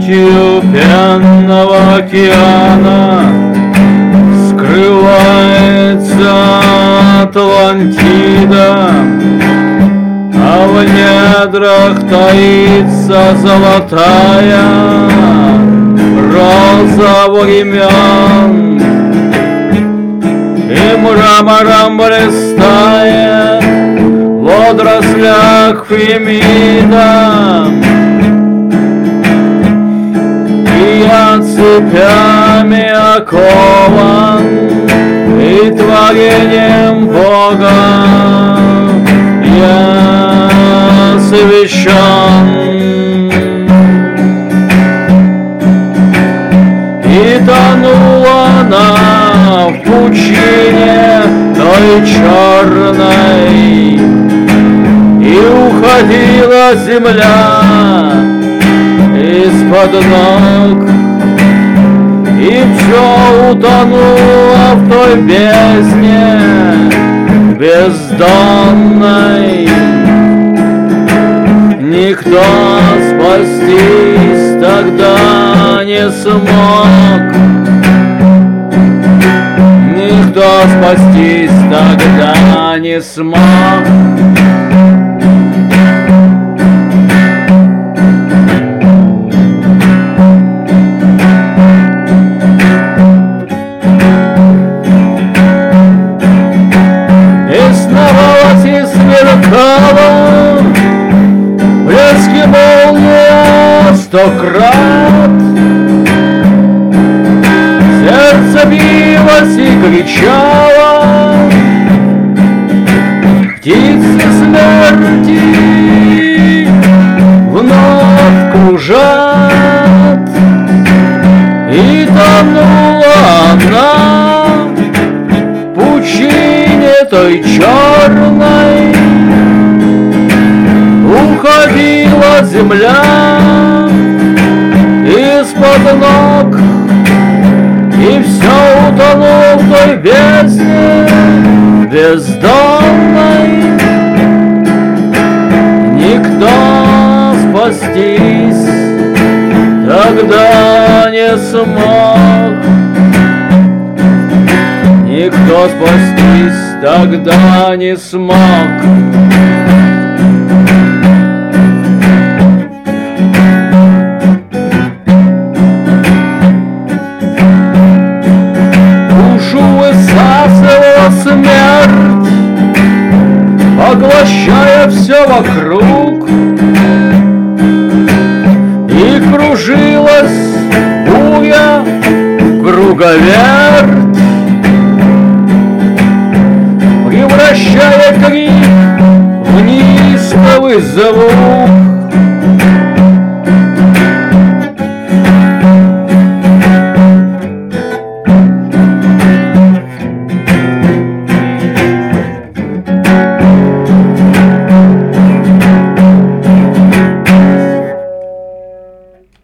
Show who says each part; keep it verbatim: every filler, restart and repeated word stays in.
Speaker 1: смертью пенного океана скрывается Атлантида, а в недрах таится золотая роза времен, и мрамором блистает в водорослях Фемида, и я цепями окован, и творением Бога я священ. И тонула она в пучине той черной, и уходила земля из-под ног, и все утонуло в той бездне бездонной. Никто спастись тогда не смог, никто спастись тогда не смог. И снова сверкала блески молния сто крат, сердце билось и кричало, птицы смерти вновь кружат, и тонула она в пучине той черной. Уходила земля из-под ног, и все утонуло в той бездне бездонной. Никто спастись тогда не смог, никто спастись тогда не смог. Высасывала смерть, поглощая все вокруг, и кружилась буря круговерть, превращая крик в неистовый звук.